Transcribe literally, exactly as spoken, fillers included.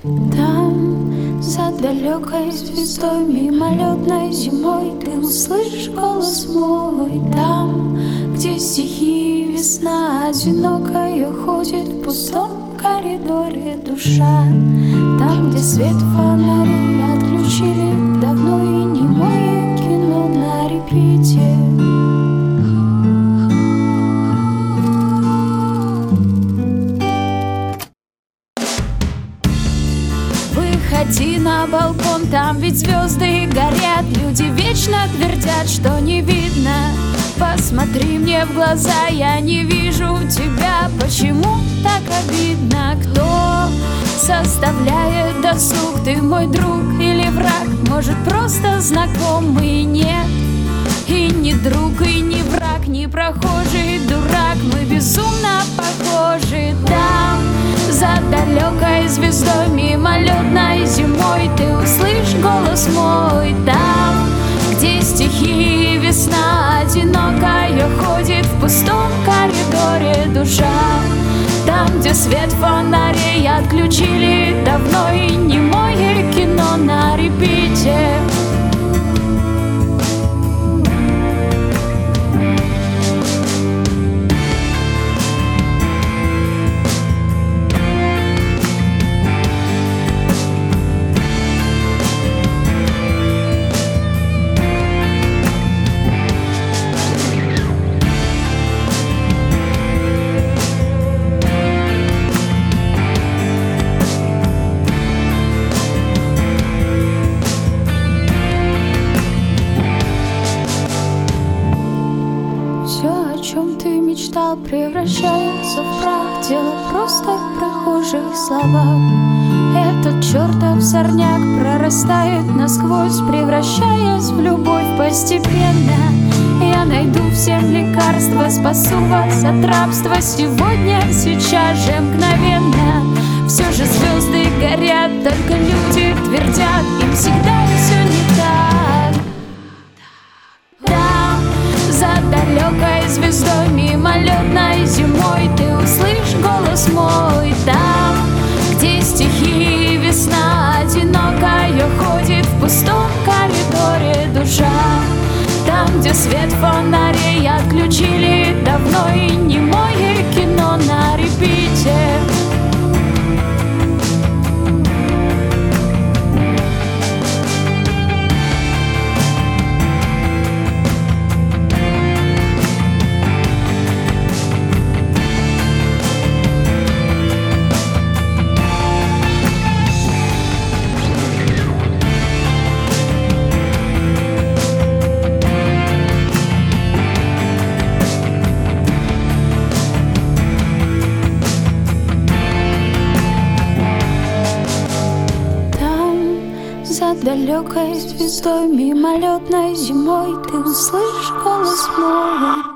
Там, за далекой звездой, мимолетной зимой, ты услышишь голос мой. Там, где стихи весна одинокая ходит в пустом коридоре душа. Там, где свет фонарей отключили давно и немое кино на репите. Выходи на балкон, там ведь звезды горят. Люди вечно твердят, что не видно. Посмотри мне в глаза, я не вижу тебя. Почему так обидно? Кто составляет досуг? Ты мой друг или враг? Может, просто знакомый? Нет, и не друг, и не враг, не прохожий дурак. Мы безумно похожи. Там, за далекой звездой, мимолетной зимой, ты услышь голос мой. Там, где стихи весна одинокая ходит в пустом коридоре душа. Там, где свет фонарей отключили давно и немое кино на репите. Мечтал, превращается в прах. Дело просто в прохожих словах. Этот чертов сорняк прорастает насквозь, превращаясь в любовь постепенно. Я найду всем лекарства, спасу вас от рабства сегодня, сейчас же, мгновенно. Все же звезды горят, только люди твердят, им всегда все не так. За далекой звездой, мимолетной зимой, ты услышь голос мой. Там, где стихи весна одинокая ходит в пустом коридоре душа. Там, где свет фонарей отключили давно и немое кино на репите. За далекой звездой, мимолетной зимой, ты услышишь голос мой.